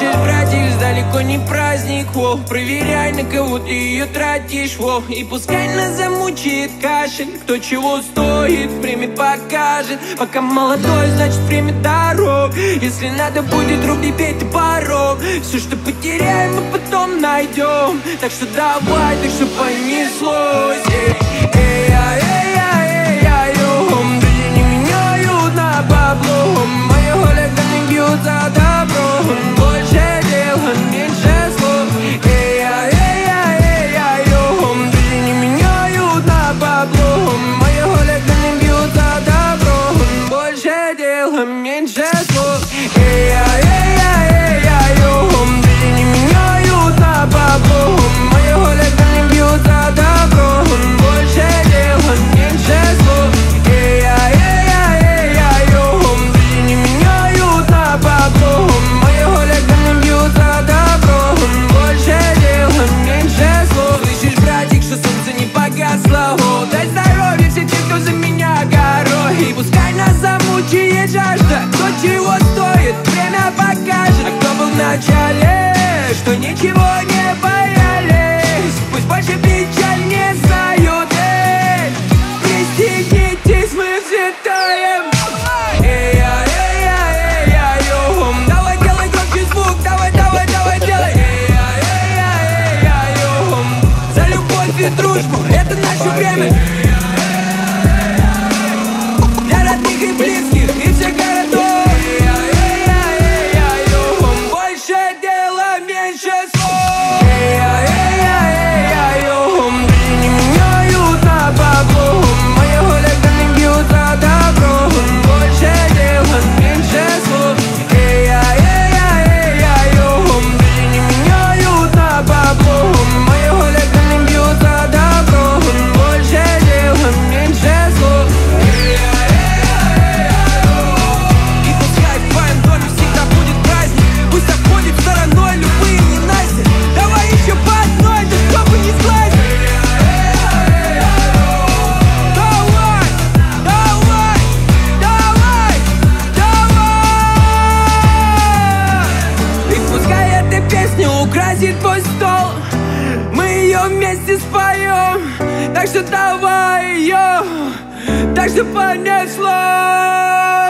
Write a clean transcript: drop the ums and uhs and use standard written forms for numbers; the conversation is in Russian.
Слышишь, братик, далеко не праздник, во. Проверяй, на кого ты ее тратишь, во. И пускай нас замучает кашель, кто чего стоит, время покажет. Пока молодой, значит время дорог. Если надо будет, руби, бей ты порог. Все, что потеряем, мы потом найдем. Так что давай, так что понеслось. Друзья не меняют на бабло. Мои хулиганы бьют за добро. Больше дела, меньше слов. Друзья не меняют на бабло. Мои хулиганы бьют за добро. Больше дела, меньше слов. Друзья не меняют на бабло. Мои хулиганы бьют за добро. Больше дела, меньше слов. Друзья не меняют на бабло. Мои хулиганы бьют за добро. Больше дела, меньше слов. Слышишь, братик, что солнце не погасло. О, дай здоровья все те, кто за меня горой. И пускай нас замучает жажда. Кто чего стоит, время покажет. А кто был в начале, что ничего не боялись. Пусть больше печаль не знают. Пристегнитесь, мы взлетаем. Давай, делай громче звук, давай, давай, давай, делай. За любовь и дружбу, это наше время. Для родных и близких, и всех городов. Больше дела, меньше слов. Друзья не меняют на бабло. Мои хулиганы бьют за добро. Больше дела, меньше слов. Друзья не меняют на бабло. Мои хулиганы бьют за добро. Больше дела, меньше слов. И пускай в твоем доме всегда будет праздник. Пусть обходит стороной любые ненастья. Давай еще по одной, да чтобы не сглазить. Давай, давай, давай, давай. И пускай эта песня украсит твой стол, мы ее вместе споем. Так что давай ее, так что понеслось.